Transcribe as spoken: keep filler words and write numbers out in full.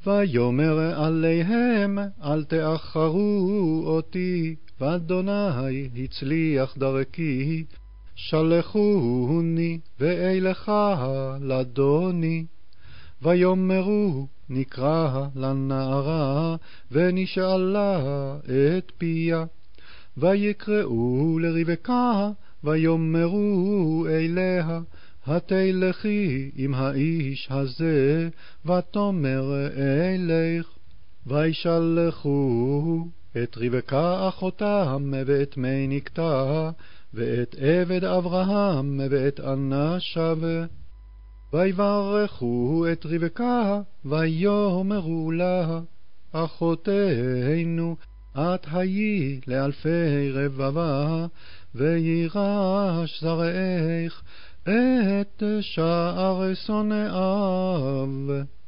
ויאמר עליהם, אל תאחרו אותי, ואדוני הצליח דרכי, שלחוני ואלך לדוני. ויאמרו, נקרא לנערה, ונשאלה את פיה. ויקראו לרבקה, ויאמרו אליה, התלכי עם האיש הזה, ותאמר אלך. וישלחו את רבקה אחותם, ואת מניקתה, ואת עבד אברהם, ואת אנשיו. ויברכו את רבקה, ויאמרו לה, אחותנו, את היי לאלפי רבבה, וירש זרעך את שער שונאיו.